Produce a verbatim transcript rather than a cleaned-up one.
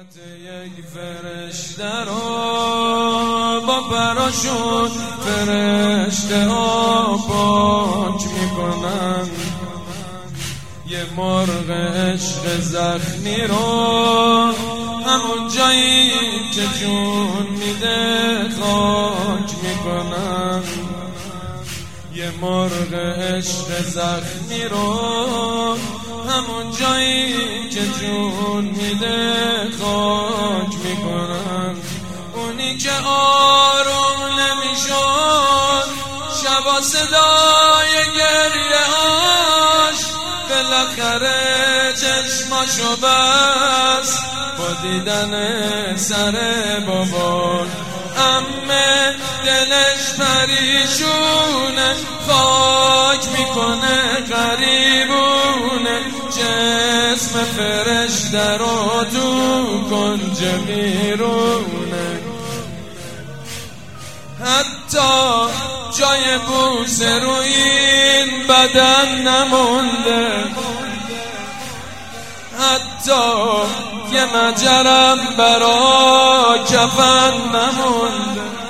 یک فرشته رو با پراشوت فرشته ها پاک میکنن، یه مرغ عشق زخمی رو همون جایی که جون میده خاک میکنن. یه مرغ عشق زخمی رو همون جایی که جون میده خاک میکنن. اونی که آروم نمیشد شبا صدای گریه هاش، بالاخره چشماشو بست با دیدن سر باباش. امه دلش پریشونه خاک میکنه غریبونه، جسم فرشته رو تو کنج میرونه. حتی جای بوسه روی این بدن نمونده، حتی یه مجرم برا کفن نمونده.